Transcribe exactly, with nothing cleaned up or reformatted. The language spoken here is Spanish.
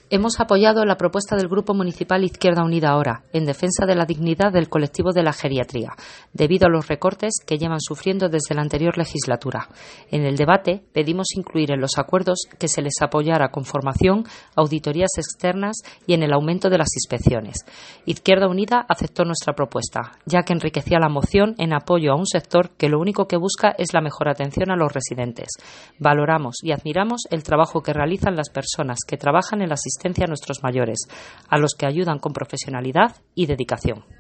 Hemos apoyado la propuesta del Grupo Municipal Izquierda Unida Ahora, en defensa de la dignidad del colectivo de la geriatría, debido a los recortes que llevan sufriendo desde la anterior legislatura. En el debate pedimos incluir en los acuerdos que se les apoyara con formación, auditorías externas y en el aumento de las inspecciones. Izquierda Unida aceptó nuestra propuesta, ya que enriquecía la moción en apoyo a un sector que lo único que busca es la mejor atención a los residentes. Valoramos y admiramos el trabajo que realizan las personas que trabajan en la asistencia a nuestros mayores, a los que ayudan con profesionalidad y dedicación.